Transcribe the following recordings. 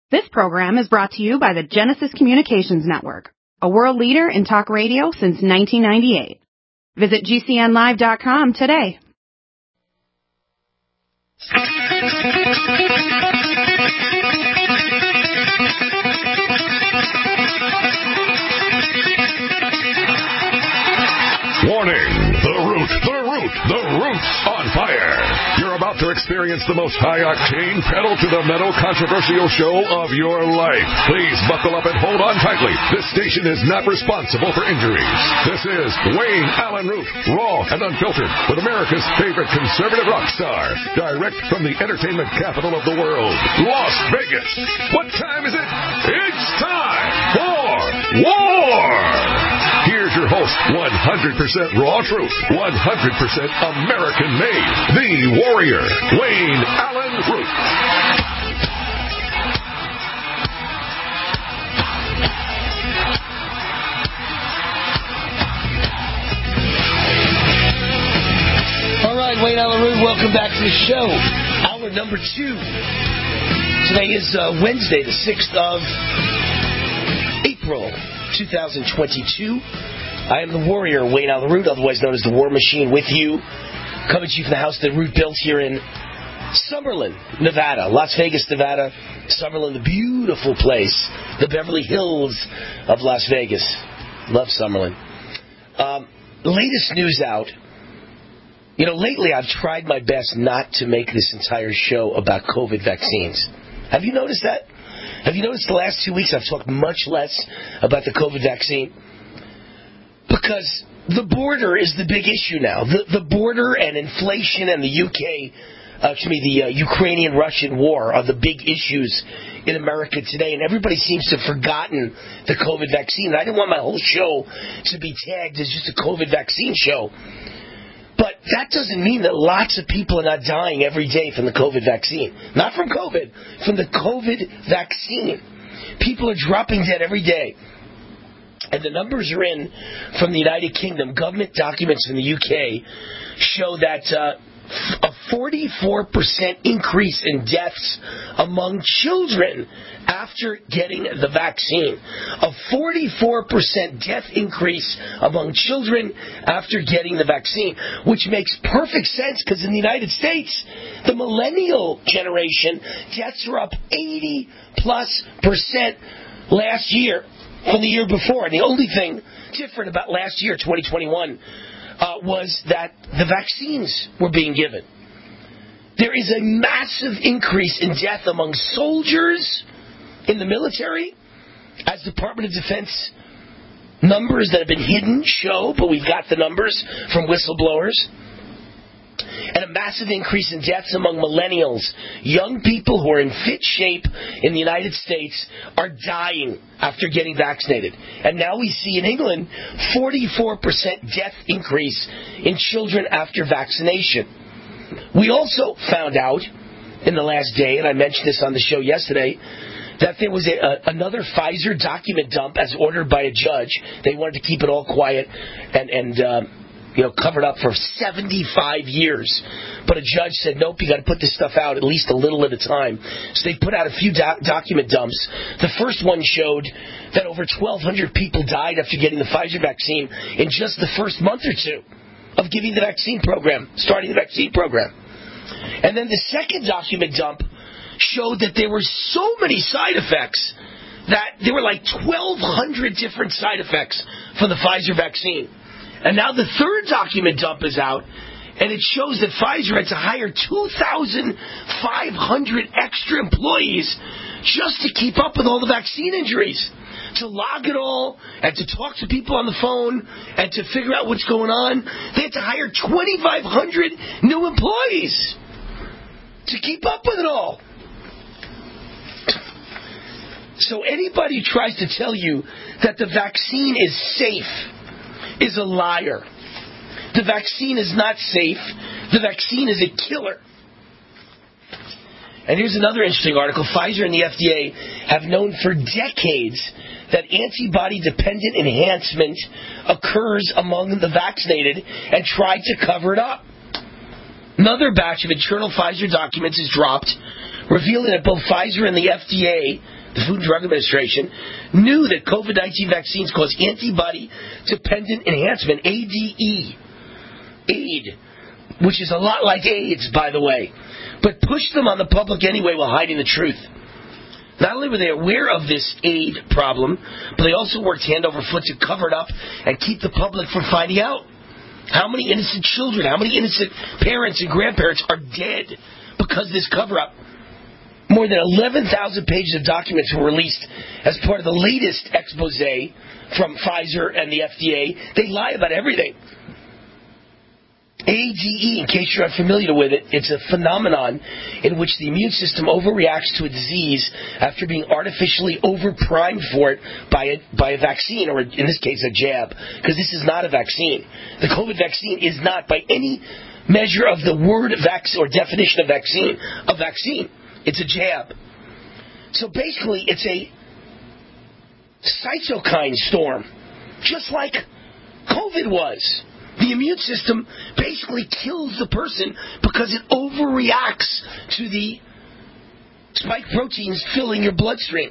This program is brought to you by the Genesis Communications Network, a world leader in talk radio since 1998. Visit GCNlive.com today. Warning! The root's on fire! You're about to experience the most high-octane, pedal-to-the-metal controversial show of your life. Please buckle up and hold on tightly. This station is not responsible for injuries. This is Wayne Allen Root, raw and unfiltered, with America's favorite conservative rock star, direct from the entertainment capital of the world, Las Vegas. What time is it? It's time for war! Here's your host, 100% raw truth, 100% American-made, the warrior, Wayne Allen Root. All right, Wayne Allen Root, welcome back to the show. Hour number 2. Today is Wednesday, the 6th of April, 2022. I am the warrior, Wayne Allen Root, otherwise known as the War Machine, with you, coming to you from the house that Root built here in Summerlin, Nevada, Las Vegas, Nevada. Summerlin, the beautiful place, the Beverly Hills of Las Vegas. Love Summerlin. Latest news out. You know, lately I've tried my best not to make this entire show about COVID vaccines. Have you noticed that? Have you noticed the last 2 weeks I've talked much less about the COVID vaccine? Because the border is the big issue now. The border and inflation and the Ukrainian-Russian war are the big issues in America today. And everybody seems to have forgotten the COVID vaccine. And I didn't want my whole show to be tagged as just a COVID vaccine show. But that doesn't mean that lots of people are not dying every day from the COVID vaccine. Not from COVID, from the COVID vaccine. People are dropping dead every day. And the numbers are in from the United Kingdom. Government documents from the UK show that a 44% increase in deaths among children after getting the vaccine. A 44% death increase among children after getting the vaccine, which makes perfect sense because in the United States, the millennial generation, deaths are up 80+% last year from the year before. And the only thing different about last year, 2021, was that the vaccines were being given. There is a massive increase in death among soldiers in the military, as Department of Defense numbers that have been hidden show, but we've got the numbers from whistleblowers. And a massive increase in deaths among millennials. Young people who are in fit shape in the United States are dying after getting vaccinated. And now we see in England 44% death increase in children after vaccination. We also found out in the last day, and I mentioned this on the show yesterday, that there was another Pfizer document dump as ordered by a judge. They wanted to keep it all quiet and covered up for 75 years. But a judge said, nope, you got to put this stuff out at least a little at a time. So they put out a few document dumps. The first one showed that over 1,200 people died after getting the Pfizer vaccine in just the first month or two of giving the vaccine program, starting the vaccine program. And then the second document dump showed that there were so many side effects that there were like 1,200 different side effects for the Pfizer vaccine. And now the third document dump is out, and it shows that Pfizer had to hire 2,500 extra employees just to keep up with all the vaccine injuries, to log it all, and to talk to people on the phone, and to figure out what's going on. They had to hire 2,500 new employees to keep up with it all. So anybody who tries to tell you that the vaccine is safe is a liar. The vaccine is not safe. The vaccine is a killer. And here's another interesting article. Pfizer and the FDA have known for decades that antibody-dependent enhancement occurs among the vaccinated and tried to cover it up. Another batch of internal Pfizer documents is dropped, revealing that both Pfizer and the FDA the Food and Drug Administration, knew that COVID-19 vaccines cause antibody-dependent enhancement, ADE, which is a lot like AIDS, by the way, but pushed them on the public anyway while hiding the truth. Not only were they aware of this AIDS problem, but they also worked hand over foot to cover it up and keep the public from finding out. How many innocent children, how many innocent parents and grandparents are dead because of this cover-up? More than 11,000 pages of documents were released as part of the latest expose from Pfizer and the FDA. They lie about everything. ADE, in case you're unfamiliar with it, it's a phenomenon in which the immune system overreacts to a disease after being artificially overprimed for it by a vaccine, or in this case a jab, because this is not a vaccine. The COVID vaccine is not, by any measure of the word vaccine or definition of vaccine, a vaccine. It's a jab. So basically, it's a cytokine storm, just like COVID was. The immune system basically kills the person because it overreacts to the spike proteins filling your bloodstream.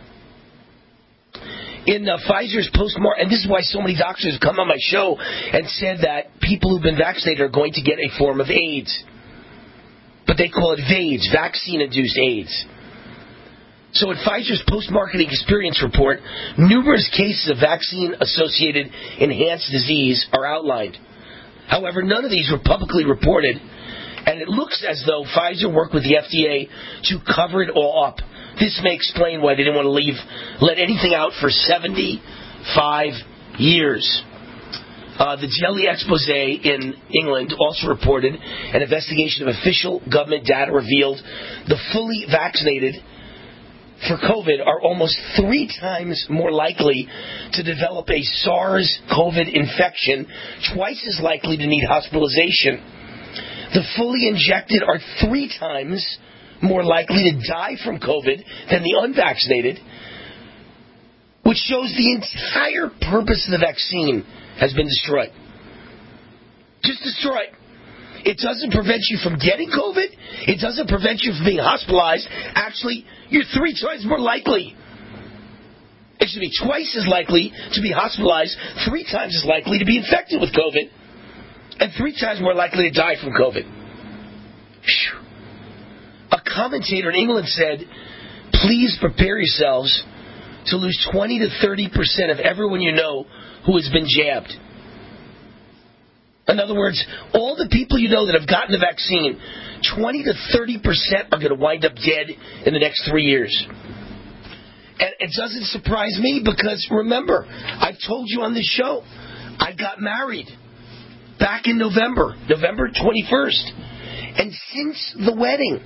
In Pfizer's post-mortem, and this is why so many doctors have come on my show and said that people who've been vaccinated are going to get a form of AIDS. But they call it VAIDS, vaccine-induced AIDS. So in Pfizer's post-marketing experience report, numerous cases of vaccine-associated enhanced disease are outlined. However, none of these were publicly reported, and it looks as though Pfizer worked with the FDA to cover it all up. This may explain why they didn't want to let anything out for 75 years. The Jelly expose in England also reported an investigation of official government data revealed the fully vaccinated for COVID are almost 3 times more likely to develop a SARS-CoV infection, twice as likely to need hospitalization. The fully injected are 3 times more likely to die from COVID than the unvaccinated, which shows the entire purpose of the vaccine has been destroyed. Just destroyed. It doesn't prevent you from getting COVID. It doesn't prevent you from being hospitalized. Actually, you're 3 times more likely. It should be twice as likely to be hospitalized, 3 times as likely to be infected with COVID, and 3 times more likely to die from COVID. Whew. A commentator in England said, please prepare yourselves to lose 20 to 30% of everyone you know who has been jabbed. In other words, all the people you know that have gotten the vaccine, 20 to 30% are going to wind up dead in the next 3 years. And it doesn't surprise me because, remember, I've told you on this show, I got married back in November 21st. And since the wedding,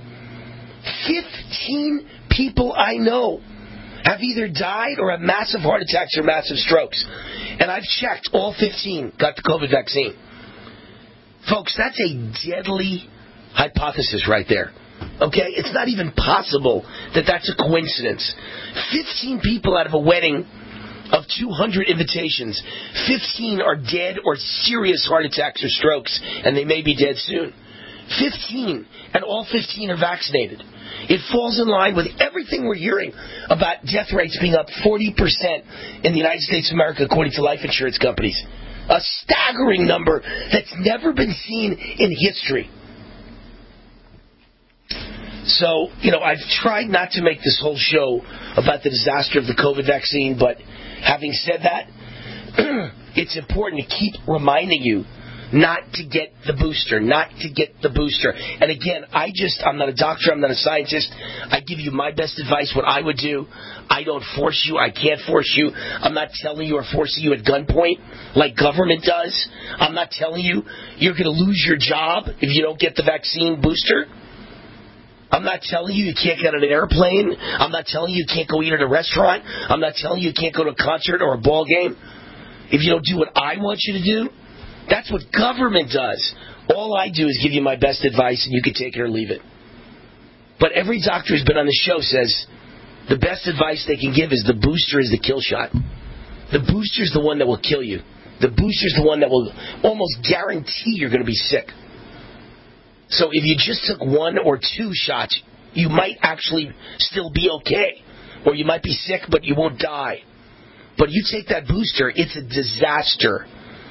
15 people I know have either died or have massive heart attacks or massive strokes. And I've checked, all 15 got the COVID vaccine. Folks, that's a deadly hypothesis right there. Okay? It's not even possible that that's a coincidence. 15 people out of a wedding of 200 invitations, 15 are dead or serious heart attacks or strokes, and they may be dead soon. 15, and all 15 are vaccinated. It falls in line with everything we're hearing about death rates being up 40% in the United States of America, according to life insurance companies. A staggering number that's never been seen in history. So, I've tried not to make this whole show about the disaster of the COVID vaccine, but having said that, it's important to keep reminding you not to get the booster, not to get the booster. And again, I'm not a doctor, I'm not a scientist. I give you my best advice, what I would do. I don't force you, I can't force you. I'm not telling you or forcing you at gunpoint like government does. I'm not telling you you're going to lose your job if you don't get the vaccine booster. I'm not telling you can't get on an airplane. I'm not telling you can't go eat at a restaurant. I'm not telling you can't go to a concert or a ball game. If you don't do what I want you to do, that's what government does. All I do is give you my best advice, and you can take it or leave it. But every doctor who's been on the show says the best advice they can give is the booster is the kill shot. The booster is the one that will kill you. The booster is the one that will almost guarantee you're going to be sick. So if you just took 1 or 2 shots, you might actually still be okay. or you might be sick, but you won't die. But you take that booster, it's a disaster.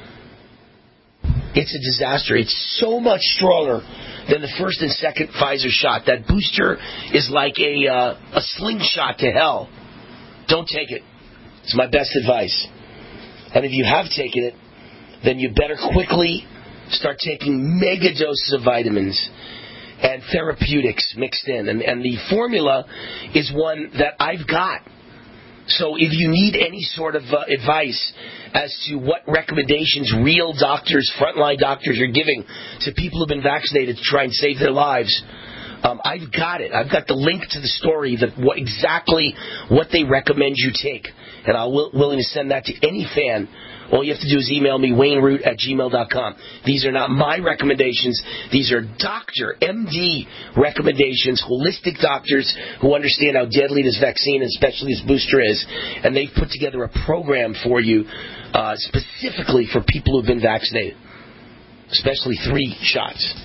It's a disaster. It's so much stronger than the first and second Pfizer shot. That booster is like a slingshot to hell. Don't take it. It's my best advice. And if you have taken it, then you better quickly start taking mega doses of vitamins and therapeutics mixed in. And the formula is one that I've got. So if you need any sort of advice as to what recommendations real doctors, frontline doctors are giving to people who've been vaccinated to try and save their lives, I've got it. I've got the link to the story, exactly what they recommend you take. And I'm willing to send that to any fan. All you have to do is email me, wayneroot@gmail.com. These are not my recommendations. These are doctor, MD recommendations, holistic doctors who understand how deadly this vaccine, especially this booster, is. And they've put together a program for you specifically for people who've been vaccinated, especially 3 shots.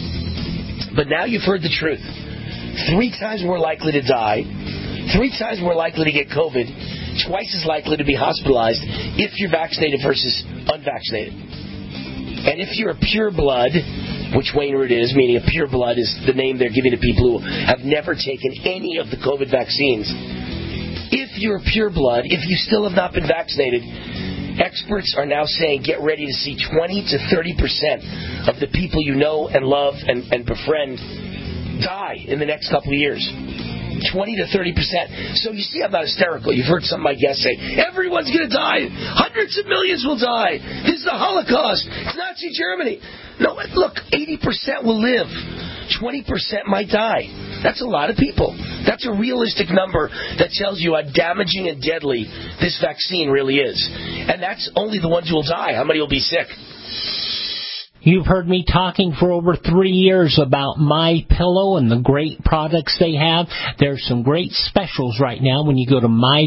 But now you've heard the truth. 3 times more likely to die, 3 times more likely to get COVID, twice as likely to be hospitalized if you're vaccinated versus unvaccinated. And if you're a pure blood, which Wayne Root is, meaning a pure blood is the name they're giving to people who have never taken any of the COVID vaccines. If you're a pure blood, if you still have not been vaccinated, experts are now saying get ready to see 20 to 30% of the people you know and love and befriend die in the next couple of years. 20 to 30%. So you see, I'm not hysterical. You've heard some of my guests say, everyone's going to die. Hundreds of millions will die. This is the Holocaust. It's Nazi Germany. No, look, 80% will live. 20% might die. That's a lot of people. That's a realistic number that tells you how damaging and deadly this vaccine really is. And that's only the ones who will die. How many will be sick? You've heard me talking for over 3 years about MyPillow and the great products they have. There's some great specials right now when you go to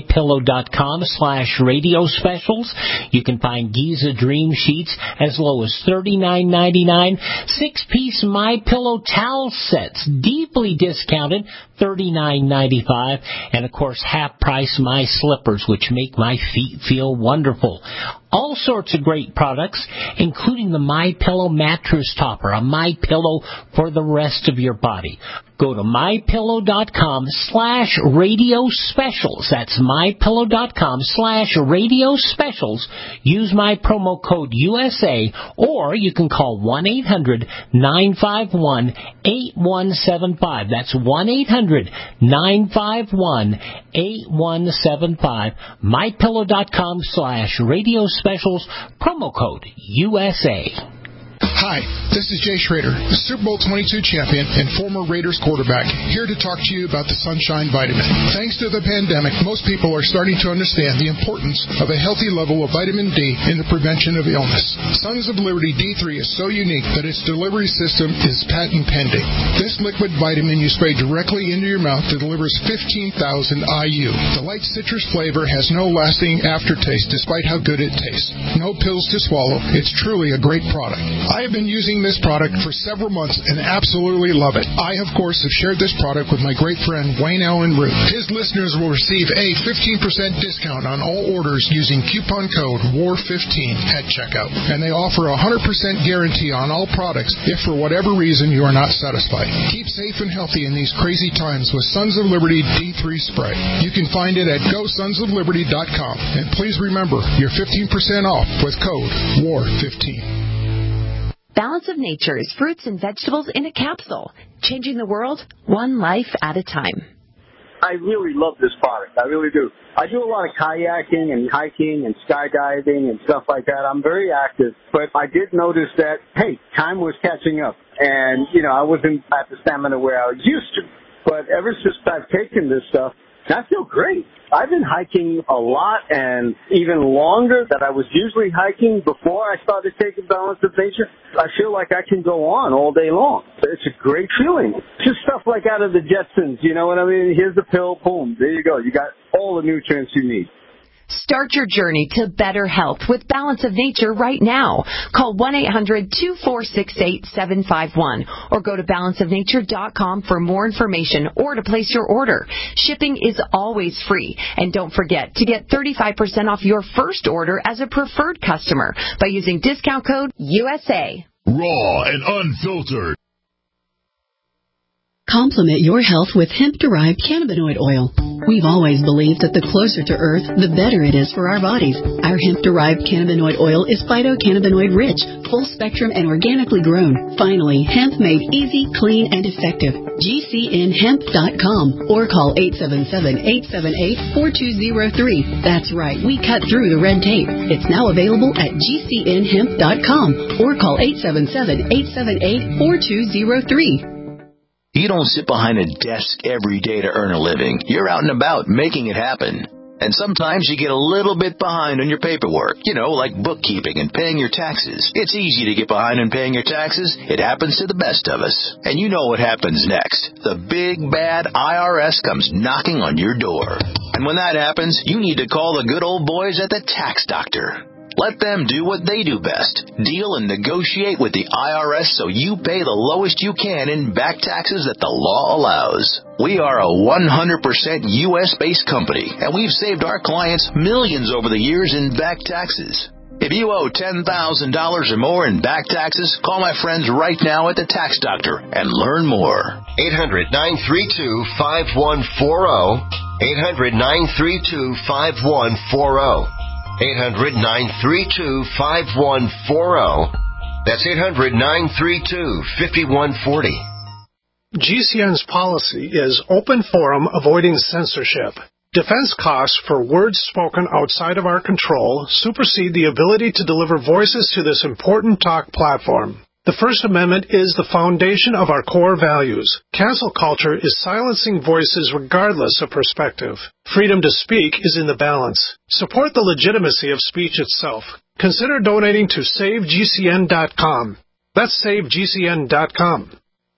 mypillow.com/radio specials. You can find Giza Dream Sheets as low as $39.99. 6-piece MyPillow towel sets, deeply discounted, $39.95. And, of course, half-price My Slippers, which make my feet feel wonderful. All sorts of great products, including the MyPillow mattress topper, a MyPillow for the rest of your body. Go to mypillow.com/radio specials. That's mypillow.com/radio specials. Use my promo code USA, or you can call 1-800-951-8175. That's 1-800-951-8175. mypillow.com/radio specials, promo code USA. Hi, this is Jay Schrader, the Super Bowl 22 champion and former Raiders quarterback, here to talk to you about the Sunshine Vitamin. Thanks to the pandemic, most people are starting to understand the importance of a healthy level of vitamin D in the prevention of illness. Sons of Liberty D3 is so unique that its delivery system is patent pending. This liquid vitamin you spray directly into your mouth delivers 15,000 IU. The light citrus flavor has no lasting aftertaste despite how good it tastes. No pills to swallow. It's truly a great product. I have been using this product for several months and absolutely love it. I, of course, have shared this product with my great friend Wayne Allen Root. His listeners will receive a 15% discount on all orders using coupon code WAR15 at checkout. And they offer a 100% guarantee on all products if for whatever reason you are not satisfied. Keep safe and healthy in these crazy times with Sons of Liberty D3 Spray. You can find it at GoSonsOfLiberty.com. And please remember, you're 15% off with code WAR15. Balance of Nature's fruits and vegetables in a capsule, changing the world one life at a time. I really love this product. I really do. I do a lot of kayaking and hiking and skydiving and stuff like that. I'm very active, but I did notice that, hey, time was catching up. And, I wasn't at the stamina where I was used to. But ever since I've taken this stuff, I feel great. I've been hiking a lot and even longer than I was usually hiking before I started taking Balance of Nature. I feel like I can go on all day long. It's a great feeling. Just stuff like out of the Jetsons, you know what I mean? Here's the pill, boom, there you go. You got all the nutrients you need. Start your journey to better health with Balance of Nature right now. Call 1-800-246-8751 or go to balanceofnature.com for more information or to place your order. Shipping is always free. And don't forget to get 35% off your first order as a preferred customer by using discount code USA. Raw and unfiltered. Complement your health with hemp-derived cannabinoid oil. We've always believed that the closer to Earth, the better it is for our bodies. Our hemp-derived cannabinoid oil is phytocannabinoid-rich, full-spectrum, and organically grown. Finally, hemp made easy, clean, and effective. GCNhemp.com or call 877-878-4203. That's right, we cut through the red tape. It's now available at GCNhemp.com or call 877-878-4203. You don't sit behind a desk every day to earn a living. You're out and about making it happen. And sometimes you get a little bit behind on your paperwork, like bookkeeping and paying your taxes. It's easy to get behind on paying your taxes. It happens to the best of us. And you know what happens next. The big, bad IRS comes knocking on your door. And when that happens, you need to call the good old boys at the Tax Doctor. Let them do what they do best. Deal and negotiate with the IRS so you pay the lowest you can in back taxes that the law allows. We are a 100% U.S.-based company, and we've saved our clients millions over the years in back taxes. If you owe $10,000 or more in back taxes, call my friends right now at the Tax Doctor and learn more. 800-932-5140. 800-932-5140. 800-932-5140. That's 800-932-5140. GCN's policy is open forum avoiding censorship. Defense costs for words spoken outside of our control supersede the ability to deliver voices to this important talk platform. The First Amendment is the foundation of our core values. Cancel culture is silencing voices regardless of perspective. Freedom to speak is in the balance. Support the legitimacy of speech itself. Consider donating to SaveGCN.com. That's SaveGCN.com.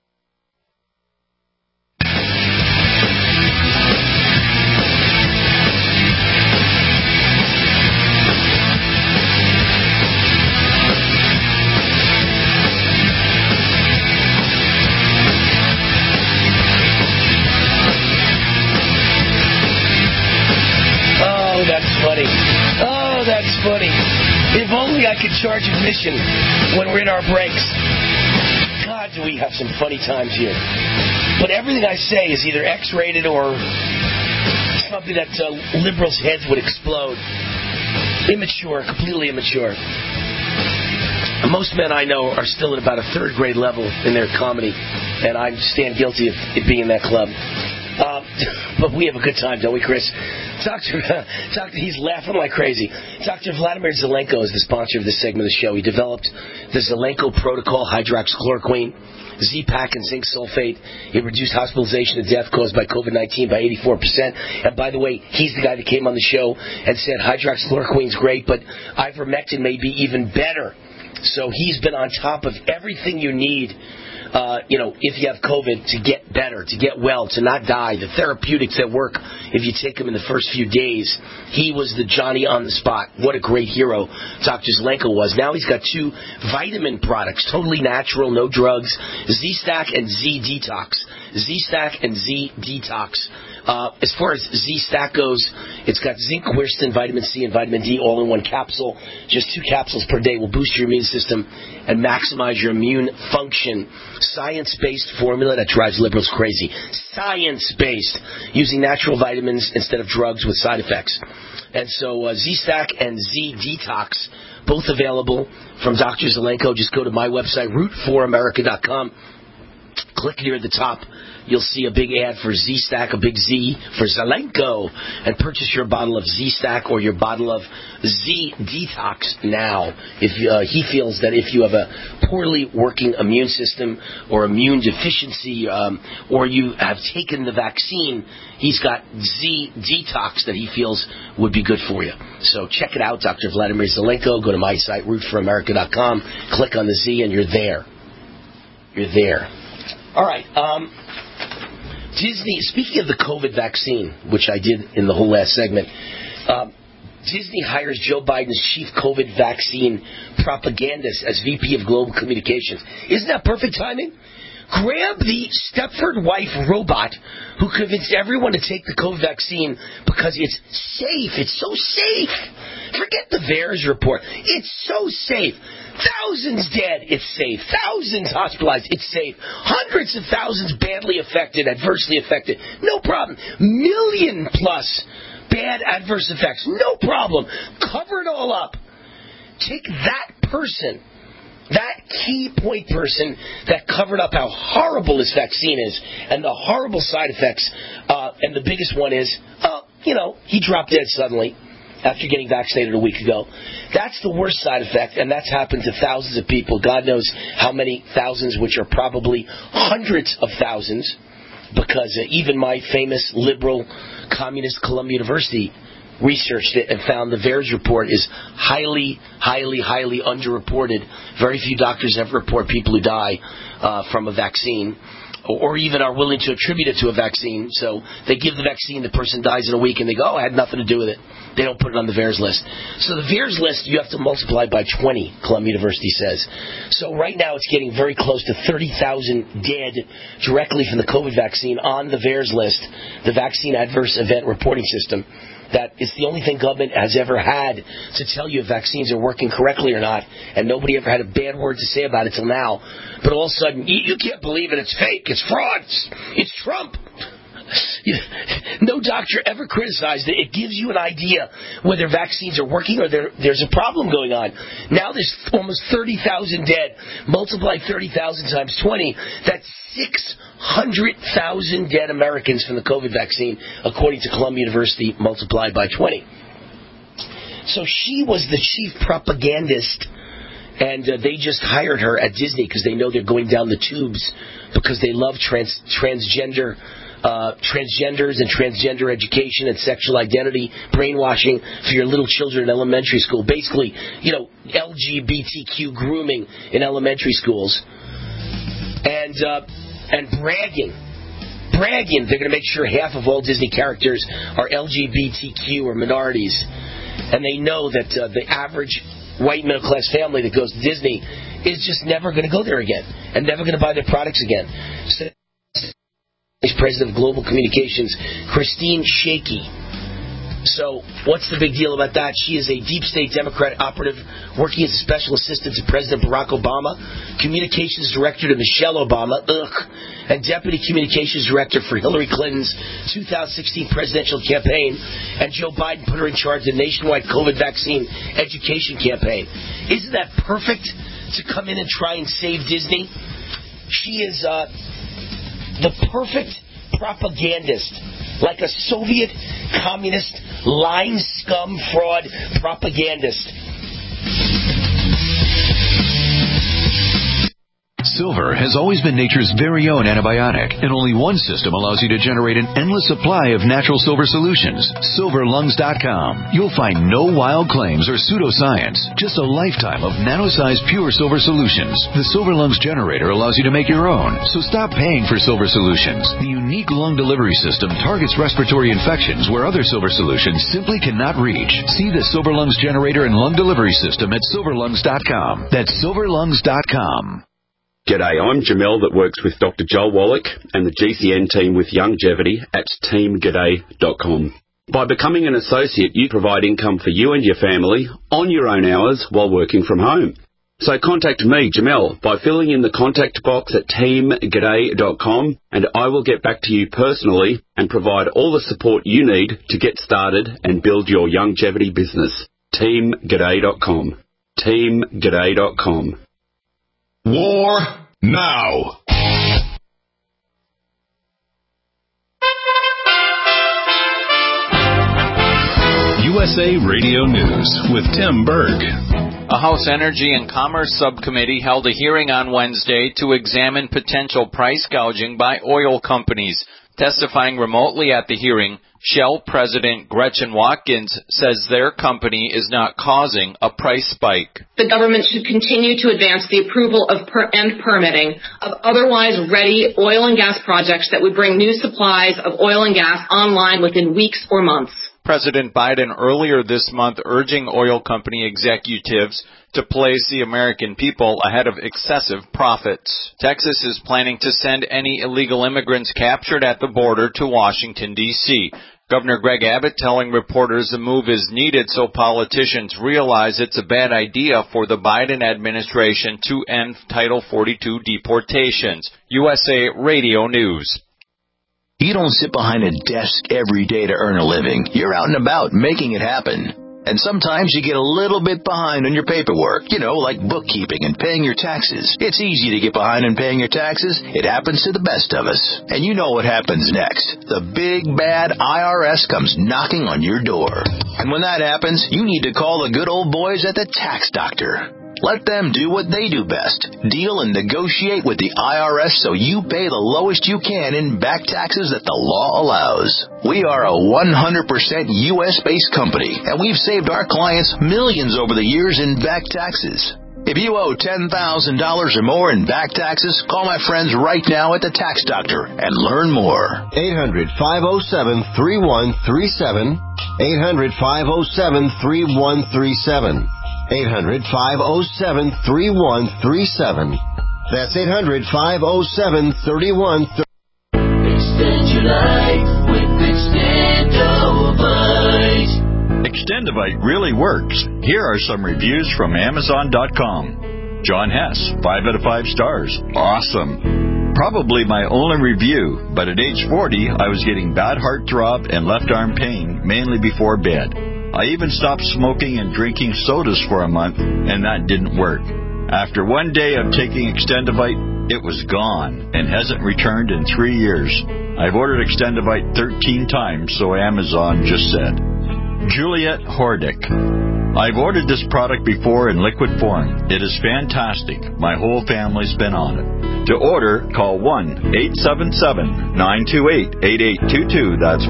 That's funny. If only I could charge admission when we're in our breaks. God, do we have some funny times here. But everything I say is either X-rated or something that liberals' heads would explode. Immature, completely immature. Most men I know are still at about a third grade level in their comedy, and I stand guilty of being in that club. But we have a good time, don't we, Chris? He's laughing like crazy. Dr. Vladimir Zelenko is the sponsor of this segment of the show. He developed the Zelenko Protocol, hydroxychloroquine, Z-Pak, and zinc sulfate. It reduced hospitalization and death caused by COVID-19 by 84%. And by the way, he's the guy that came on the show and said hydroxychloroquine's great, but ivermectin may be even better. So he's been on top of everything you need. If you have COVID, to get better, to get well, to not die, the therapeutics that work if you take them in the first few days. He was the Johnny on the spot. What a great hero Dr. Zelenko was. Now he's got 2 vitamin products, totally natural, no drugs, Z-Stack and Z-Detox. Z-Stack and Z-Detox. As far as Z-Stack goes, it's got zinc, quercetin, vitamin C, and vitamin D all in one capsule. Just 2 capsules per day will boost your immune system and maximize your immune function. Science-based formula that drives liberals crazy. Science-based, using natural vitamins instead of drugs with side effects. And so Z-Stack and Z-Detox, both available from Dr. Zelenko. Just go to my website, root4america.com. Click near the top. You'll see a big ad for Z-Stack, a big Z for Zelenko, and purchase your bottle of Z-Stack or your bottle of Z-Detox now. If he feels that if you have a poorly working immune system or immune deficiency or you have taken the vaccine, he's got Z-Detox that he feels would be good for you. So check it out, Dr. Vladimir Zelenko. Go to my site, rootforamerica.com. Click on the Z, and you're there. You're there. All right. Disney, speaking of the COVID vaccine, which I did in the whole last segment, Disney hires Joe Biden's chief COVID vaccine propagandist as VP of Global Communications. Isn't that perfect timing? Grab the Stepford wife robot who convinced everyone to take the COVID vaccine because it's safe. It's so safe. Forget the VAERS report. It's so safe. Thousands dead. It's safe. Thousands hospitalized. It's safe. Hundreds of thousands badly affected, adversely affected. No problem. Million plus bad adverse effects. No problem. Cover it all up. Take that person, that key point person that covered up how horrible this vaccine is and the horrible side effects, and the biggest one is, he dropped dead suddenly after getting vaccinated a week ago. That's the worst side effect, and that's happened to thousands of people. God knows how many thousands, which are probably hundreds of thousands, because even my famous liberal communist Columbia University researched it and found the VAERS report is highly, highly, highly underreported. Very few doctors ever report people who die from a vaccine or even are willing to attribute it to a vaccine. So they give the vaccine, the person dies in a week, and they go, I had nothing to do with it. They don't put it on the VAERS list. So the VAERS list, you have to multiply by 20, Columbia University says. So right now it's getting very close to 30,000 dead directly from the COVID vaccine on the VAERS list, the Vaccine Adverse Event Reporting System. That is the only thing government has ever had to tell you if vaccines are working correctly or not, and nobody ever had a bad word to say about it till now. But all of a sudden, you can't believe it, it's fake, it's fraud, it's Trump. No doctor ever criticized it. It gives you an idea whether vaccines are working or there's a problem going on. Now there's almost 30,000 dead. Multiply 30,000 times 20. That's 600,000 dead Americans from the COVID vaccine, according to Columbia University, multiplied by 20. So she was the chief propagandist, and they just hired her at Disney because they know they're going down the tubes because they love transgenders and transgender education and sexual identity, brainwashing for your little children in elementary school. Basically, LGBTQ grooming in elementary schools. And bragging. They're going to make sure half of all Disney characters are LGBTQ or minorities. And they know that the average white middle-class family that goes to Disney is just never going to go there again and never going to buy their products again. So, Vice President of Global Communications, Christine Shaky. So what's the big deal about that? She is a deep state Democrat operative working as a special assistant to President Barack Obama, communications director to Michelle Obama, and deputy communications director for Hillary Clinton's 2016 presidential campaign, and Joe Biden put her in charge of the nationwide COVID vaccine education campaign. Isn't that perfect to come in and try and save Disney? She is the perfect propagandist, like a Soviet communist lying scum fraud propagandist. Silver has always been nature's very own antibiotic, and only one system allows you to generate an endless supply of natural silver solutions. SilverLungs.com. You'll find no wild claims or pseudoscience, just a lifetime of nano-sized pure silver solutions. The Silver Lungs generator allows you to make your own, so stop paying for silver solutions. The unique lung delivery system targets respiratory infections where other silver solutions simply cannot reach. See the Silver Lungs generator and lung delivery system at SilverLungs.com. That's SilverLungs.com. G'day, I'm Jamel that works with Dr. Joel Wallach and the GCN team with Youngevity at teamg'day.com. By becoming an associate, you provide income for you and your family on your own hours while working from home. So contact me, Jamel, by filling in the contact box at teamg'day.com, and I will get back to you personally and provide all the support you need to get started and build your Youngevity business. teamg'day.com. teamg'day.com. War now. USA Radio News with Tim Berg. A House Energy and Commerce Subcommittee held a hearing on Wednesday to examine potential price gouging by oil companies. Testifying remotely at the hearing, Shell President Gretchen Watkins says their company is not causing a price spike. The government should continue to advance the approval of and permitting of otherwise ready oil and gas projects that would bring new supplies of oil and gas online within weeks or months. President Biden earlier this month urging oil company executives to place the American people ahead of excessive profits. Texas is planning to send any illegal immigrants captured at the border to Washington, D.C. Governor Greg Abbott telling reporters the move is needed so politicians realize it's a bad idea for the Biden administration to end Title 42 deportations. USA Radio News. You don't sit behind a desk every day to earn a living. You're out and about making it happen. And sometimes you get a little bit behind on your paperwork, like bookkeeping and paying your taxes. It's easy to get behind on paying your taxes. It happens to the best of us. And you know what happens next. The big, bad IRS comes knocking on your door. And when that happens, you need to call the good old boys at the Tax Doctor. Let them do what they do best. Deal and negotiate with the IRS so you pay the lowest you can in back taxes that the law allows. We are a 100% U.S.-based company, and we've saved our clients millions over the years in back taxes. If you owe $10,000 or more in back taxes, call my friends right now at the Tax Doctor and learn more. 800-507-3137. 800-507-3137. 800-507-3137. That's 800-507-3137. Extend your life with Extendovite. Extendovite really works. Here are some reviews from Amazon.com. John Hess, 5 out of 5 stars. Awesome. Probably my only review, but at age 40, I was getting bad heart throb and left arm pain, mainly before bed. I even stopped smoking and drinking sodas for a month, and that didn't work. After one day of taking Extendovite, it was gone and hasn't returned in 3 years. I've ordered Extendovite 13 times, so Amazon just said. Juliet Hordick. I've ordered this product before in liquid form. It is fantastic. My whole family's been on it. To order, call 1-877-928-8822. That's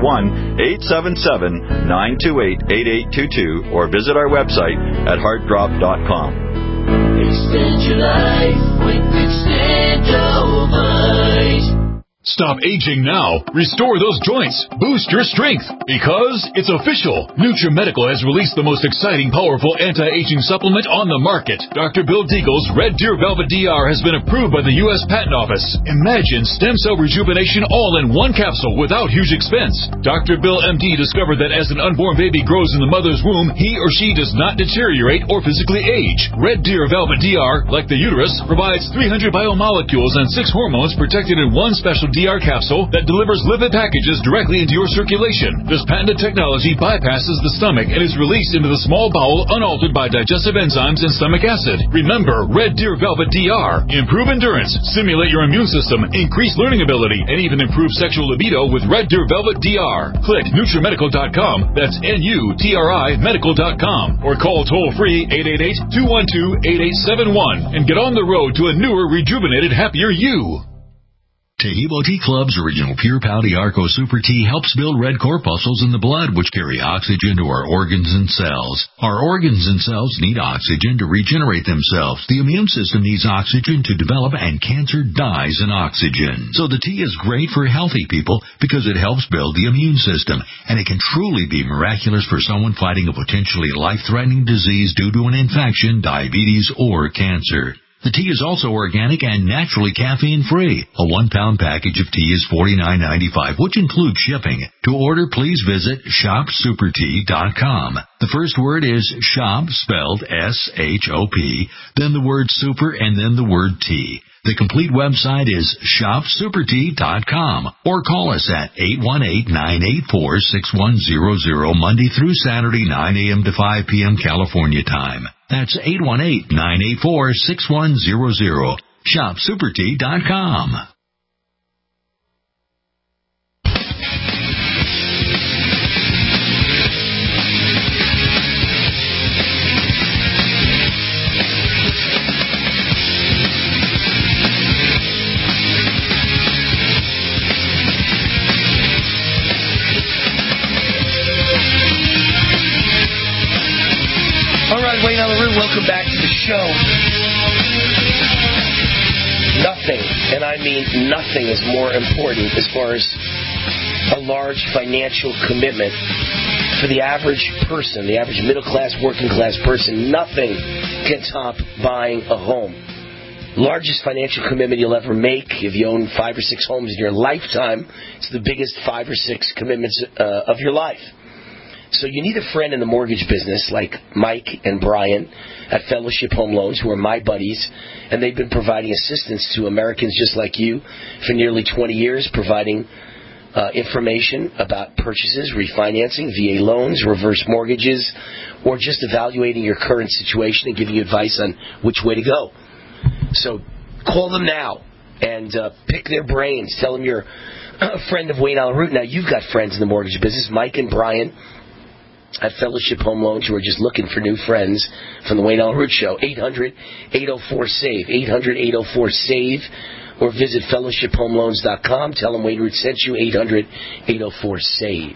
1-877-928-8822. Or visit our website at heartdrop.com. Extend your life with Extendovite. Stop aging now. Restore those joints. Boost your strength. Because it's official. NutriMedical has released the most exciting, powerful anti-aging supplement on the market. Dr. Bill Deagle's Red Deer Velvet DR has been approved by the U.S. Patent Office. Imagine stem cell rejuvenation all in one capsule without huge expense. Dr. Bill MD discovered that as an unborn baby grows in the mother's womb, he or she does not deteriorate or physically age. Red Deer Velvet DR, like the uterus, provides 300 biomolecules and 6 hormones protected in one special DR capsule that delivers lipid packages directly into your circulation. This patented technology bypasses the stomach and is released into the small bowel unaltered by digestive enzymes and stomach acid. Remember, Red Deer Velvet DR. Improve endurance, stimulate your immune system, increase learning ability, and even improve sexual libido with Red Deer Velvet DR. Click NutriMedical.com, that's N-U-T-R-I Medical.com, or call toll-free 888-212-8871 and get on the road to a newer, rejuvenated, happier you. Tahibo Tea Club's original Pure Pau Arco Super Tea helps build red corpuscles in the blood, which carry oxygen to our organs and cells. Our organs and cells need oxygen to regenerate themselves. The immune system needs oxygen to develop, and cancer dies in oxygen. So the tea is great for healthy people because it helps build the immune system, and it can truly be miraculous for someone fighting a potentially life-threatening disease due to an infection, diabetes, or cancer. The tea is also organic and naturally caffeine-free. A 1-pound package of tea is $49.95, which includes shipping. To order, please visit shopsupertea.com. The first word is shop, spelled S-H-O-P, then the word super, and then the word tea. The complete website is shopsupertea.com, or call us at 818-984-6100, Monday through Saturday, 9 a.m. to 5 p.m. California time. That's 818-984-6100. shopsupertea.com. Wayne on the Root, welcome back to the show. Nothing, and I mean nothing, is more important as far as a large financial commitment for the average person, the average middle-class, working-class person, nothing can top buying a home. Largest financial commitment you'll ever make. If you own 5 or 6 homes in your lifetime, it's the biggest 5 or 6 commitments of your life. So you need a friend in the mortgage business like Mike and Brian at Fellowship Home Loans, who are my buddies, and they've been providing assistance to Americans just like you for nearly 20 years, providing information about purchases, refinancing, VA loans, reverse mortgages, or just evaluating your current situation and giving you advice on which way to go. So call them now and pick their brains. Tell them you're a friend of Wayne Allyn Root. Now, you've got friends in the mortgage business, Mike and Brian at Fellowship Home Loans, who are just looking for new friends from the Wayne Allyn Root Show. 800-804-SAVE, 800-804-SAVE, or visit fellowshiphomeloans.com. Tell them Wayne Root sent you, 800-804-SAVE.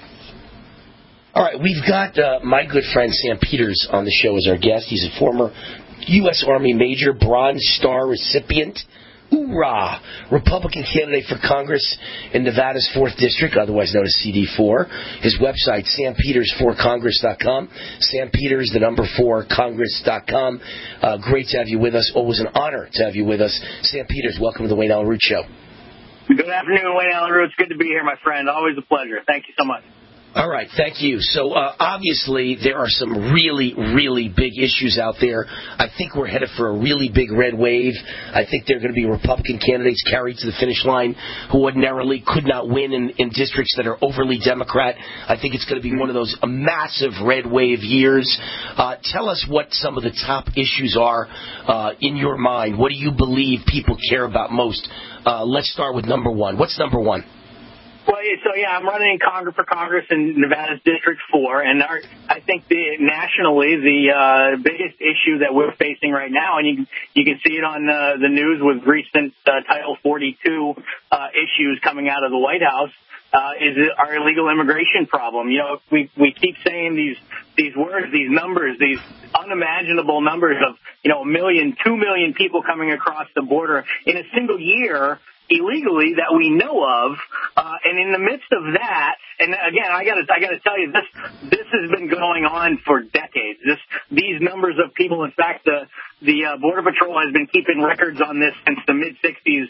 All right, we've got my good friend Sam Peters on the show as our guest. He's a former U.S. Army Major, Bronze Star recipient. Hoorah! Republican candidate for Congress in Nevada's 4th District, otherwise known as CD4. His website, SamPeters4Congress.com. Sam Peters, the number 4Congress.com. Great to have you with us. Always an honor to have you with us. Sam Peters, welcome to the Wayne Allyn Root Show. Good afternoon, Wayne Allyn Root. It's good to be here, my friend. Always a pleasure. Thank you so much. All right, thank you. So obviously there are some really, really big issues out there. I think we're headed for a really big red wave. I think there are going to be Republican candidates carried to the finish line who ordinarily could not win in districts that are overly Democrat. I think it's going to be one of those massive red wave years. Tell us what some of the top issues are in your mind. What do you believe people care about most? Let's start with number one. What's number one? Well, I'm running for Congress in Nevada's District 4, and I think nationally the biggest issue that we're facing right now, and you can see it on the news with recent Title 42 issues coming out of the White House, is our illegal immigration problem. You know, we keep saying these words, these numbers, these unimaginable numbers of 1 million, 2 million people coming across the border in a single year illegally that we know of, and in the midst of that, and again, I gotta tell you, this has been going on for decades. These numbers of people, in fact, the Border Patrol has been keeping records on this since the mid-'60s,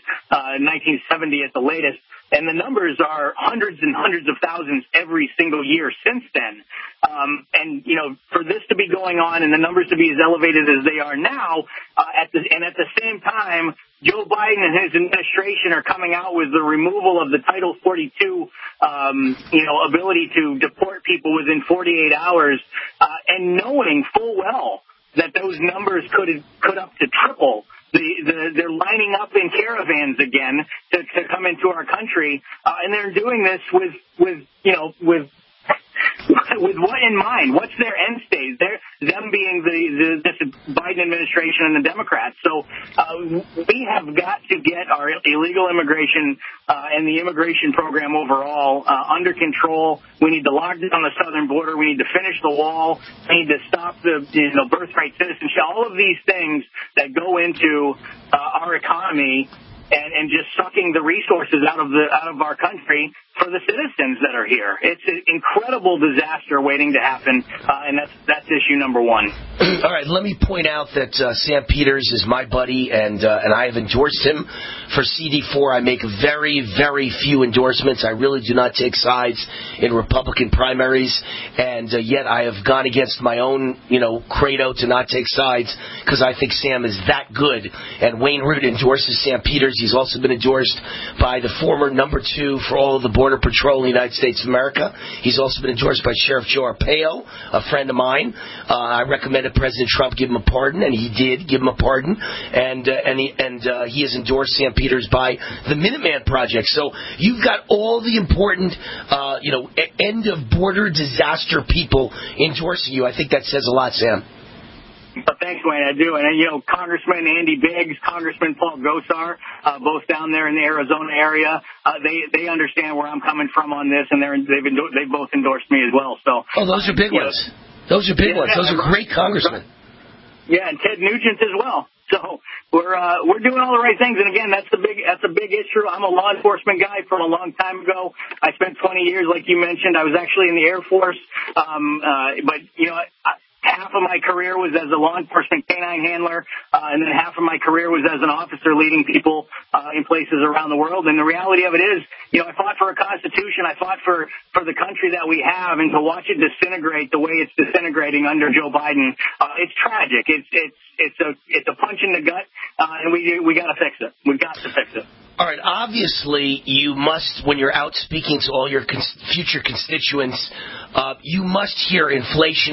1970 at the latest, and the numbers are hundreds and hundreds of thousands every single year since then. And for this to be going on and the numbers to be as elevated as they are now, at the same time, Joe Biden and his administration are coming out with the removal of the Title 42, ability to deport people within 48 hours, and knowing full well that those numbers could up to triple. They're lining up in caravans again to come into our country, and they're doing this with what in mind? What's their end state? Them being this Biden administration and the Democrats. So we have got to get our illegal immigration and the immigration program overall under control. We need to lock down the southern border. We need to finish the wall. We need to stop the birthright citizenship. All of these things that go into our economy and just sucking the resources out of our country for the citizens that are here. It's an incredible disaster waiting to happen, and that's issue number one. All right, let me point out that Sam Peters is my buddy, and I have endorsed him for CD4. I make very, very few endorsements. I really do not take sides in Republican primaries, and yet I have gone against my own, credo to not take sides because I think Sam is that good. And Wayne Root endorses Sam Peters. He's also been endorsed by the former number 2 for all of the Border Patrol in the United States of America. He's also been endorsed by Sheriff Joe Arpaio, a friend of mine. I recommended President Trump give him a pardon, and he did give him a pardon. And he has endorsed Sam Peters by the Minuteman Project. So you've got all the important, end of border disaster people endorsing you. I think that says a lot, Sam. But thanks, Wayne. I do. And, Congressman Andy Biggs, Congressman Paul Gosar, both down there in the Arizona area, they understand where I'm coming from on this, and they've both endorsed me as well. So, those are big ones. Those are big ones. Those are great congressmen. Yeah, and Ted Nugent as well. So we're doing all the right things. And again, that's a big issue. I'm a law enforcement guy from a long time ago. I spent 20 years, like you mentioned. I was actually in the Air Force. But you know, half of my career was as a law enforcement canine handler, and then half of my career was as an officer leading people in places around the world. And the reality of it is, you know, I fought for a constitution. I fought for the country that we have, and to watch it disintegrate the way it's disintegrating under Joe Biden, it's tragic. It's a punch in the gut, and we got to fix it. We've got to fix it. All right, obviously you must, when you're out speaking to all your future constituents, you must hear inflation,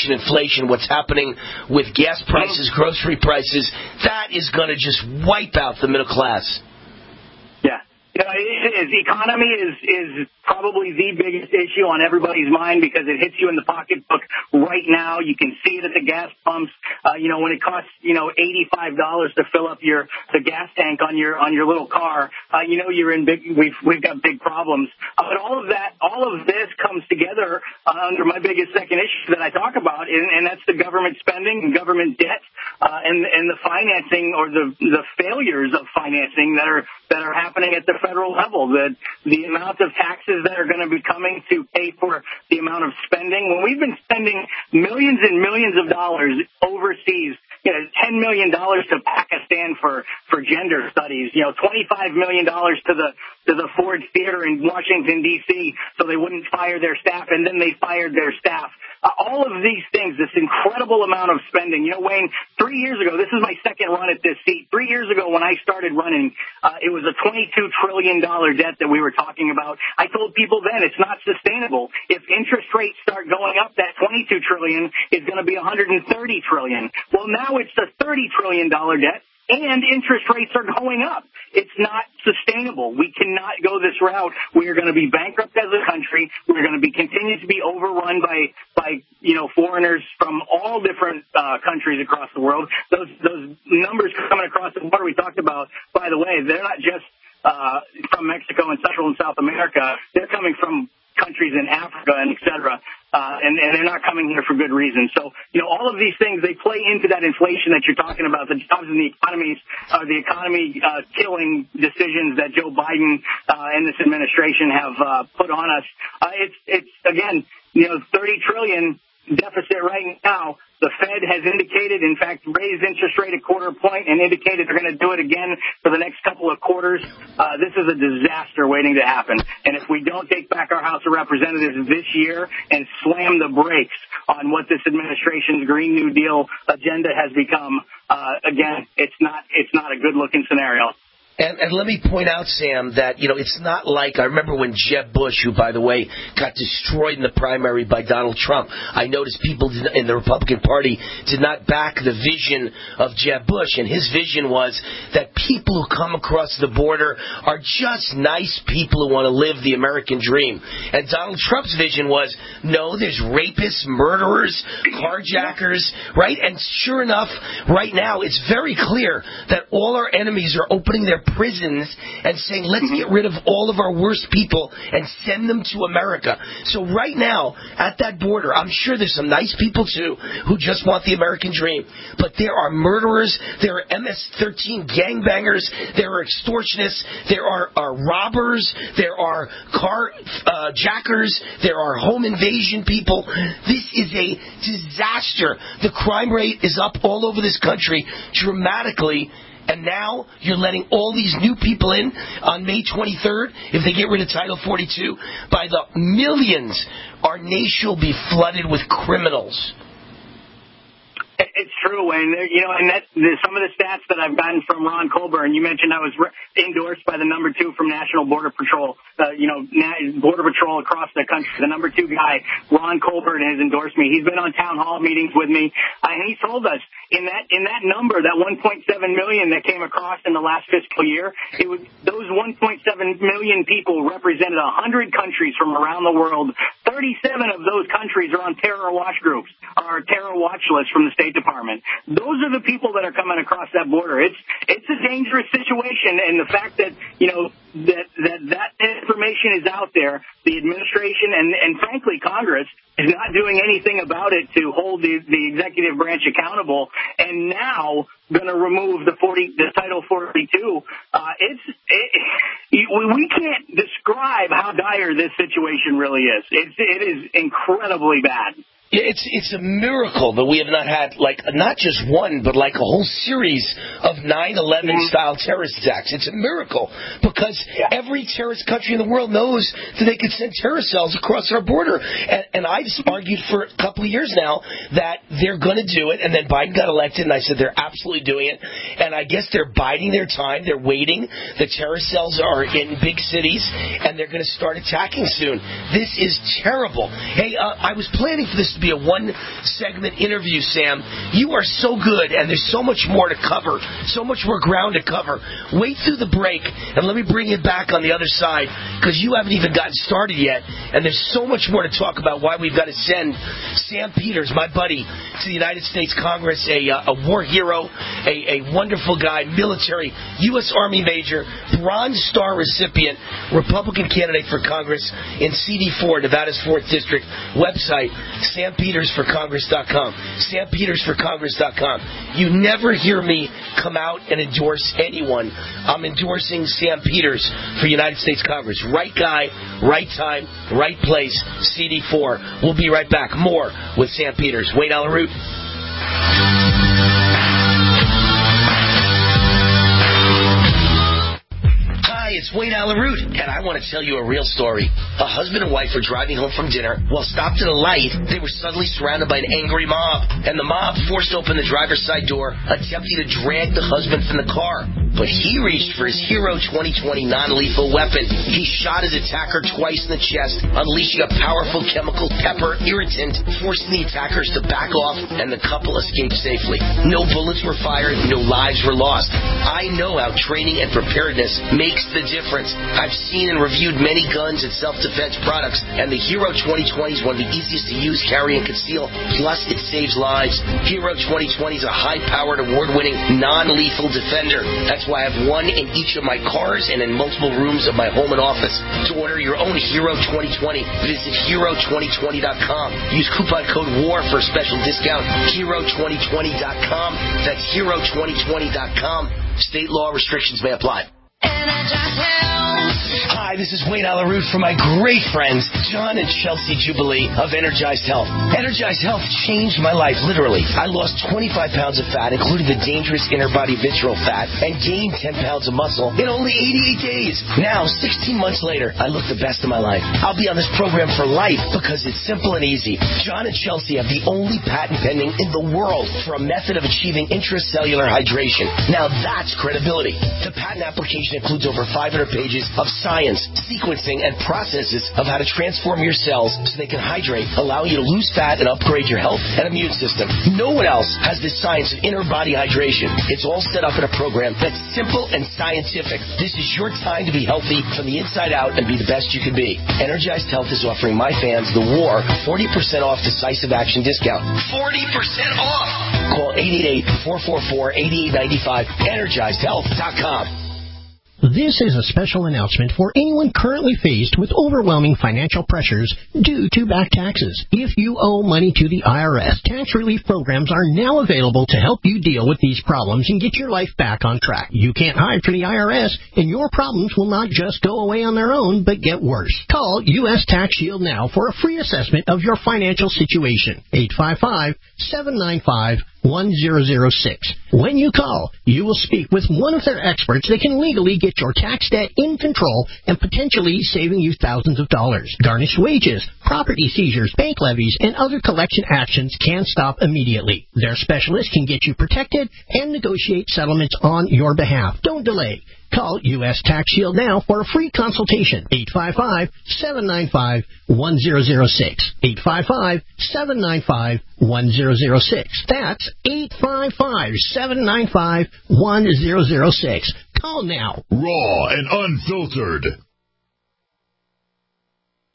what's happening with gas prices, grocery prices. That is going to just wipe out the middle class. Yeah. You know, the economy is probably the biggest issue on everybody's mind because it hits you in the pocketbook right now. You can see it at the gas pumps. You know, when it costs, you know, $85 to fill up the gas tank on your little car, you know, we've got big problems. But all of this comes together under my biggest second issue that I talk about, and that's the government spending and government debt, and the financing or the failures of financing that are happening at the federal level. The amount of taxes that are going to be coming to pay for the amount of spending. When we've been spending millions and millions of dollars overseas, you know, $10 million to Pakistan for gender studies, you know, $25 million to the Ford Theater in Washington, D.C., so they wouldn't fire their staff, and then they fired their staff. All of these things, this incredible amount of spending. You know, Wayne, 3 years ago, this is my second run at this seat. 3 years ago when I started running, it was a $22 trillion debt that we were talking about. I told people then it's not sustainable. If interest rates start going up, that $22 trillion is going to be $130 trillion. Well, now it's a $30 trillion debt. And interest rates are going up. It's not sustainable. We cannot go this route. We are going to be bankrupt as a country. We're going to continue to be overrun by you know, foreigners from all different countries across the world. Those numbers coming across the border we talked about, by the way, they're not just from Mexico and Central and South America. They're coming from countries in Africa and et cetera, and they're not coming here for good reason. So, you know, all of these things, they play into that inflation that you're talking about, the jobs and the economy killing decisions that Joe Biden and this administration have put on us. It's again, you know, $30 trillion deficit right now. The Fed has indicated, in fact, raised interest rate a quarter point and indicated they're going to do it again for the next couple of quarters. This is a disaster waiting to happen. And if we don't take back our House of Representatives this year and slam the brakes on what this administration's Green New Deal agenda has become, again, it's not a good-looking scenario. And let me point out, Sam, that, you know, it's not like, I remember when Jeb Bush, who, by the way, got destroyed in the primary by Donald Trump, I noticed people in the Republican Party did not back the vision of Jeb Bush. And his vision was that people who come across the border are just nice people who want to live the American dream. And Donald Trump's vision was, no, there's rapists, murderers, carjackers, right? And sure enough, right now, it's very clear that all our enemies are opening their prisons and saying, let's get rid of all of our worst people and send them to America. So right now, at that border, I'm sure there's some nice people, too, who just want the American dream. But there are murderers, there are MS-13 gangbangers, there are extortionists, there are robbers, there are carjackers, there are home invasion people. This is a disaster. The crime rate is up all over this country dramatically. And now you're letting all these new people in on May 23rd, if they get rid of Title 42, by the millions. Our nation will be flooded with criminals. It's true, Wayne. You know, and some of the stats that I've gotten from Ron Colburn. You mentioned I was endorsed by the number 2 from National Border Patrol. Border Patrol across the country. The number 2 guy, Ron Colburn, has endorsed me. He's been on town hall meetings with me, and he told us in that number, that 1.7 million that came across in the last fiscal year, those 1.7 million people represented 100 countries from around the world. 37 of those countries are on terror watch groups, or terror watch lists from the State Department. government. Those are the people that are coming across that border. It's a dangerous situation, and the fact that, you know, that information is out there, the administration and frankly Congress is not doing anything about it to hold the executive branch accountable, and now going to remove the Title 42. We can't describe how dire this situation really is. It is incredibly bad. It's a miracle that we have not had, like, not just one, but like a whole series of 9/11-style terrorist attacks. It's a miracle because every terrorist country in the world knows that they could send terrorist cells across our border. And I've argued for a couple of years now that they're going to do it, and then Biden got elected, and I said they're absolutely doing it. And I guess they're biding their time. They're waiting. The terrorist cells are in big cities, and they're going to start attacking soon. This is terrible. Hey, I was planning for this to be a one-segment interview, Sam. You are so good, and there's so much more to cover, so much more ground to cover. Wait through the break, and let me bring you back on the other side, because you haven't even gotten started yet, and there's so much more to talk about why we've got to send Sam Peters, my buddy, to the United States Congress, a war hero, a wonderful guy, military, U.S. Army Major, Bronze Star recipient, Republican candidate for Congress in CD4, Nevada's 4th District. Website, SamPetersForCongress.com. SamPetersForCongress.com. You never hear me come out and endorse anyone. I'm endorsing Sam Peters for United States Congress. Right guy, right time, right place, CD4. We'll be right back. More with Sam Peters. Wayne Allyn Root. Hi, it's Wayne Allyn Root, and I want to tell you a real story. A husband and wife were driving home from dinner. While stopped at a light, they were suddenly surrounded by an angry mob, and the mob forced open the driver's side door, attempting to drag the husband from the car. But he reached for his Hero 2020 non-lethal weapon. He shot his attacker twice in the chest, unleashing a powerful chemical pepper irritant, forcing the attackers to back off, and the couple escaped safely. No bullets were fired, no lives were lost. I know how training and preparedness makes the difference. I've seen and reviewed many guns and self-defense products, and the Hero 2020 is one of the easiest to use, carry, and conceal. Plus, it saves lives. Hero 2020 is a high-powered, award-winning, non-lethal defender. That's why I have one in each of my cars and in multiple rooms of my home and office. To order your own Hero 2020, visit Hero2020.com. Use coupon code WAR for a special discount. Hero2020.com. That's Hero2020.com. State law restrictions may apply. Hi, this is Wayne Allyn Root for my great friends, John and Chelsea Jubilee of Energized Health. Energized Health changed my life, literally. I lost 25 pounds of fat, including the dangerous inner body visceral fat, and gained 10 pounds of muscle in only 88 days. Now, 16 months later, I look the best of my life. I'll be on this program for life because it's simple and easy. John and Chelsea have the only patent pending in the world for a method of achieving intracellular hydration. Now that's credibility. The patent application includes over 500 pages of science, sequencing, and processes of how to transform your cells so they can hydrate, allowing you to lose fat and upgrade your health and immune system. No one else has this science of inner body hydration. It's all set up in a program that's simple and scientific. This is your time to be healthy from the inside out and be the best you can be. Energized Health is offering my fans, The War, 40% off decisive action discount. 40% off! Call 888-444-8895, EnergizedHealth.com. This is a special announcement for anyone currently faced with overwhelming financial pressures due to back taxes. If you owe money to the IRS, tax relief programs are now available to help you deal with these problems and get your life back on track. You can't hide from the IRS, and your problems will not just go away on their own, but get worse. Call U.S. Tax Shield now for a free assessment of your financial situation. 855-795-1006. When you call, you will speak with one of their experts that can legally get your tax debt in control and potentially saving you thousands of dollars. Garnished wages, property seizures, bank levies, and other collection actions can stop immediately. Their specialists can get you protected and negotiate settlements on your behalf. Don't delay. Call U.S. Tax Shield now for a free consultation. 855-795-1006. 855-795-1006. That's 855-795-1006. Call now. Raw and unfiltered.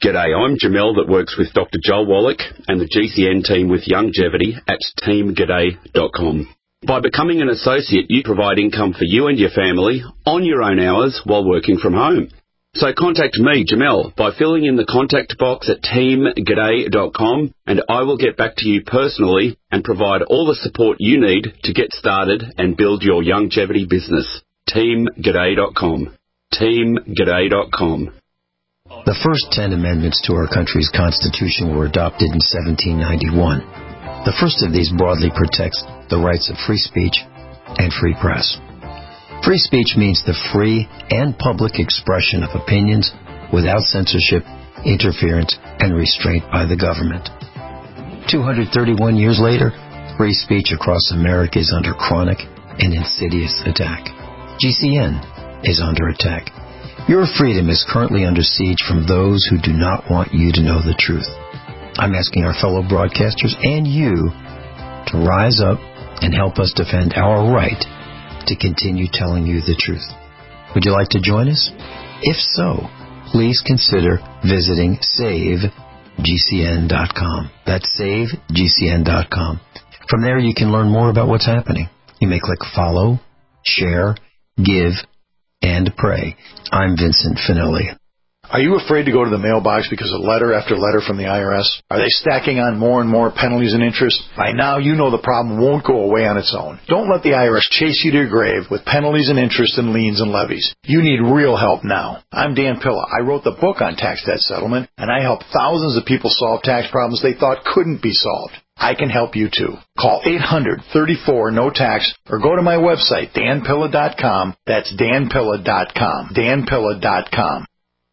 G'day, I'm Jamel that works with Dr. Joel Wallach and the GCN team with Longevity at teamg'day.com. By becoming an associate, you provide income for you and your family on your own hours while working from home. So contact me, Jamel, by filling in the contact box at teamg'day.com, and I will get back to you personally and provide all the support you need to get started and build your longevity business. teamg'day.com. teamg'day.com. The first 10 amendments to our country's Constitution were adopted in 1791. The first of these broadly protects the rights of free speech and free press. Free speech means the free and public expression of opinions without censorship, interference, and restraint by the government. 231 years later, free speech across America is under chronic and insidious attack. GCN is under attack. Your freedom is currently under siege from those who do not want you to know the truth. I'm asking our fellow broadcasters and you to rise up and help us defend our right to continue telling you the truth. Would you like to join us? If so, please consider visiting SaveGCN.com. That's SaveGCN.com. From there, you can learn more about what's happening. You may click follow, share, give, and pray. I'm Vincent Finelli. Are you afraid to go to the mailbox because of letter after letter from the IRS? Are they stacking on more and more penalties and interest? By now, you know the problem won't go away on its own. Don't let the IRS chase you to your grave with penalties and interest and liens and levies. You need real help now. I'm Dan Pilla. I wrote the book on tax debt settlement, and I help thousands of people solve tax problems they thought couldn't be solved. I can help you too. Call 800-34-NO-TAX or go to my website, danpilla.com. That's danpilla.com. danpilla.com.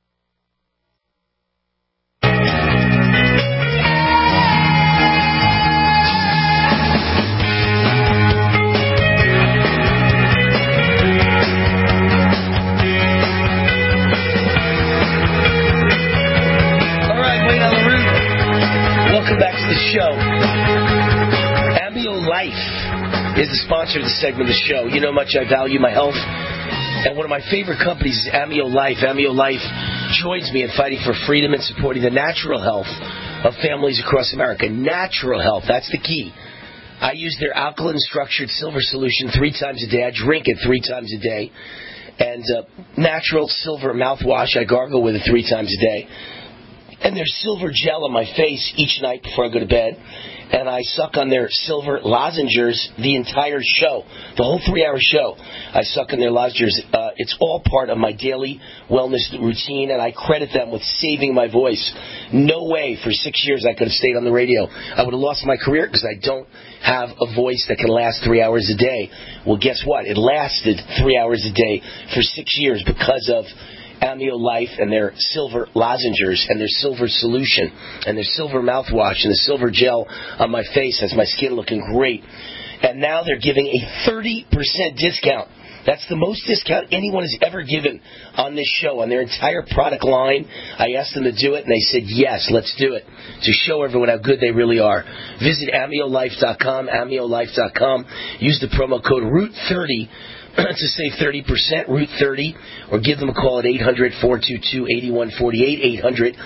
Welcome back to the show. Amio Life is the sponsor of this segment of the show. You know how much I value my health. And one of my favorite companies is Amio Life. Amio Life joins me in fighting for freedom and supporting the natural health of families across America. Natural health, that's the key. I use their alkaline structured silver solution 3 times a day. I drink it 3 times a day. And natural silver mouthwash, I gargle with it 3 times a day. And there's silver gel on my face each night before I go to bed. And I suck on their silver lozenges the entire show, the whole 3-hour show. I suck on their lozenges. It's all part of my daily wellness routine, and I credit them with saving my voice. No way for 6 years I could have stayed on the radio. I would have lost my career because I don't have a voice that can last 3 hours a day. Well, guess what? It lasted 3 hours a day for 6 years because of Amio Life and their silver lozenges and their silver solution and their silver mouthwash and the silver gel on my face has my skin looking great. And now they're giving a 30% discount. That's the most discount anyone has ever given on this show, on their entire product line. I asked them to do it, and they said, yes, let's do it, to show everyone how good they really are. Visit AmioLife.com, AmioLife.com. Use the promo code ROOT30 to save 30%, Root 30, or give them a call at 800-422-8148,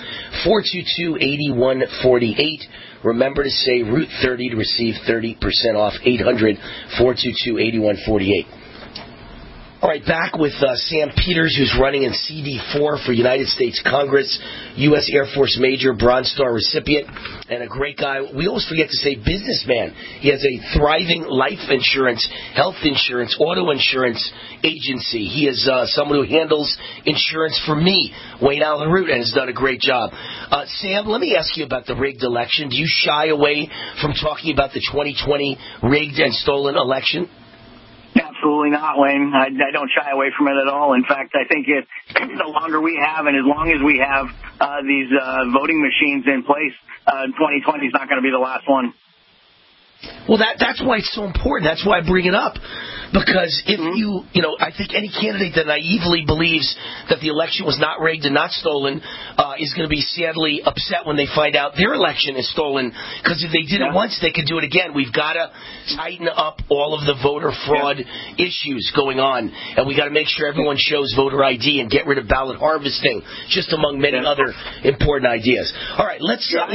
800-422-8148. Remember to say Root 30 to receive 30% off, 800-422-8148. All right, back with Sam Peters, who's running in CD4 for United States Congress, U.S. Air Force Major, Bronze Star recipient, and a great guy. We always forget to say businessman. He has a thriving life insurance, health insurance, auto insurance agency. He is someone who handles insurance for me, Wayne Allen Root, and has done a great job. Sam, let me ask you about the rigged election. Do you shy away from talking about the 2020 rigged and stolen election? Absolutely not, Wayne. I don't shy away from it at all. In fact, I think the longer we have and as long as we have these voting machines in place, 2020 is not going to be the last one. Well, that's why it's so important. That's why I bring it up. Because if I think any candidate that naively believes that the election was not rigged and not stolen is going to be sadly upset when they find out their election is stolen. Because if they did it once, they could do it again. We've got to tighten up all of the voter fraud issues going on. And we got to make sure everyone shows voter ID and get rid of ballot harvesting, just among many other important ideas. All right, let's go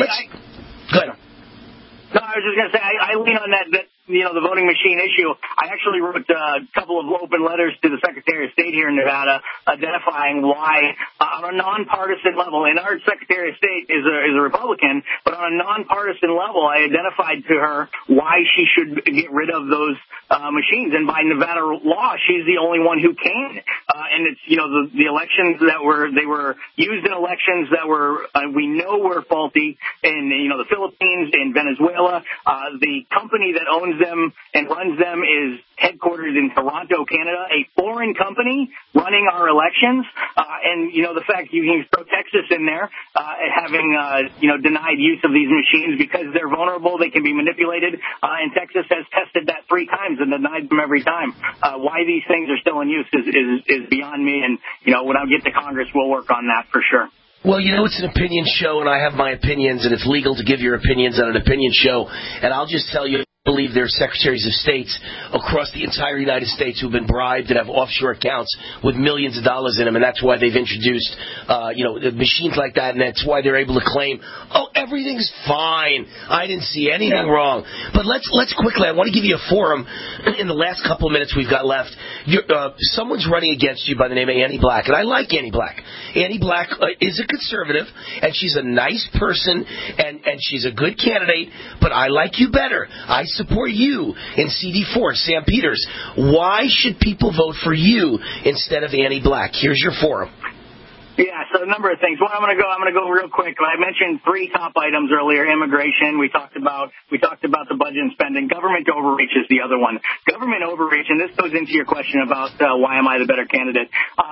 ahead. No, I was just going to say, I lean on that the voting machine issue. I actually wrote a couple of open letters to the Secretary of State here in Nevada identifying why, on a nonpartisan level, and our Secretary of State is a Republican, but on a nonpartisan level, I identified to her why she should get rid of those machines. And by Nevada law, she's the only one who can. And it's, the elections that were used in elections that were, we know were faulty in, the Philippines, in Venezuela. The company that owns them and runs them is headquartered in Toronto, Canada, a foreign company running our elections. And, the fact you can throw Texas in there, having, denied use of these machines because they're vulnerable, they can be manipulated. And Texas has tested that 3 times and denied them every time. Why these things are still in use is beyond me. And, when I get to Congress, we'll work on that for sure. Well, it's an opinion show, and I have my opinions, and it's legal to give your opinions on an opinion show. And I'll just tell you, I believe there are secretaries of states across the entire United States who've been bribed and have offshore accounts with millions of dollars in them, and that's why they've introduced, machines like that, and that's why they're able to claim, everything's fine. I didn't see anything wrong. But let's quickly, I want to give you a forum in the last couple of minutes we've got left. Someone's running against you by the name of Annie Black, and I like Annie Black. Annie Black is a conservative, and she's a nice person, and she's a good candidate, but I like you better. I support you in CD4, Sam Peters. Why should people vote for you instead of Annie Black? Here's your forum. Yeah, so a number of things. Well, I'm going to go real quick. I mentioned 3 top items earlier. Immigration. We talked about the budget and spending. Government overreach is the other one. Government overreach, and this goes into your question about why am I the better candidate.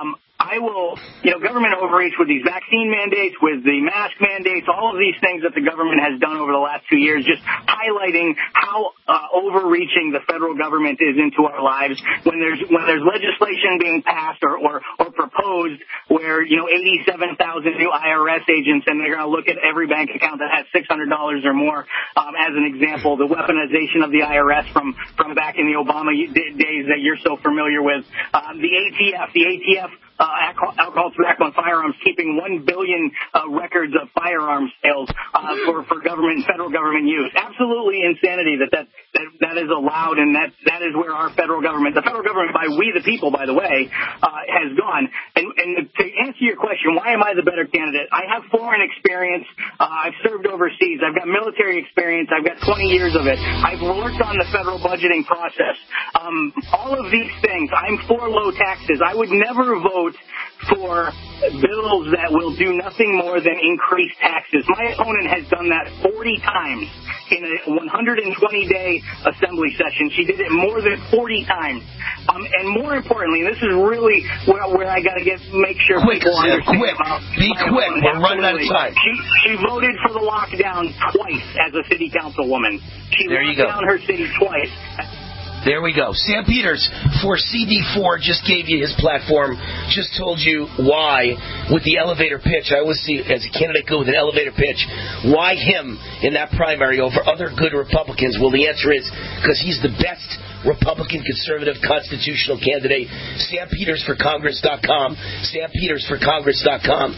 I will, government overreach with these vaccine mandates, with the mask mandates, all of these things that the government has done over the last 2 years, just highlighting how overreaching the federal government is into our lives. When there's legislation being passed or proposed where 87,000 new IRS agents, and they're going to look at every bank account that has $600 or more. As an example, the weaponization of the IRS from back in the Obama days that you're so familiar with. The ATF. Alcohol, tobacco, and firearms, keeping 1 billion records of firearms sales for federal government use. Absolutely insanity that is allowed, and that is where our federal government, the federal government by we the people, by the way, has gone. And to answer your question, why am I the better candidate? I have foreign experience. I've served overseas. I've got military experience. I've got 20 years of it. I've worked on the federal budgeting process. All of these things, I'm for low taxes. I would never vote for bills that will do nothing more than increase taxes. My opponent has done that 40 times in a 120-day assembly session. She did it more than 40 times. And more importantly, and this is really where I got to make sure people understand. Be quick. We're running out of time. She voted for the lockdown twice as a city councilwoman. She locked down her city twice. There we go. Sam Peters for CD4 just gave you his platform, just told you why with the elevator pitch. I always see as a candidate go with an elevator pitch. Why him in that primary over other good Republicans? Well, the answer is because he's the best Republican, conservative, constitutional candidate. SamPetersForCongress.com. SamPetersForCongress.com.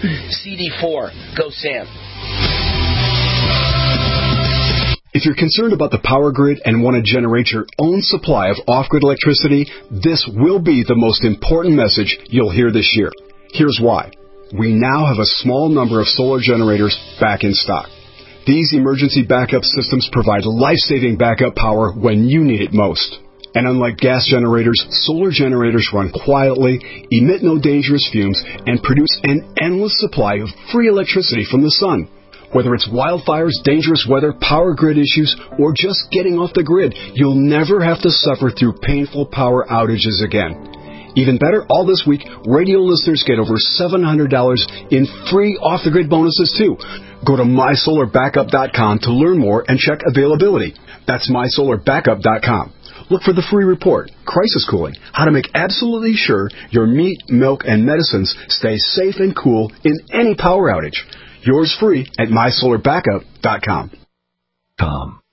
CD4. Go Sam. If you're concerned about the power grid and want to generate your own supply of off-grid electricity, this will be the most important message you'll hear this year. Here's why. We now have a small number of solar generators back in stock. These emergency backup systems provide life-saving backup power when you need it most. And unlike gas generators, solar generators run quietly, emit no dangerous fumes, and produce an endless supply of free electricity from the sun. Whether it's wildfires, dangerous weather, power grid issues, or just getting off the grid, you'll never have to suffer through painful power outages again. Even better, all this week, radio listeners get over $700 in free off-the-grid bonuses, too. Go to MySolarBackup.com to learn more and check availability. That's MySolarBackup.com. Look for the free report, Crisis Cooling, how to make absolutely sure your meat, milk, and medicines stay safe and cool in any power outage. Yours free at MySolarBackup.com.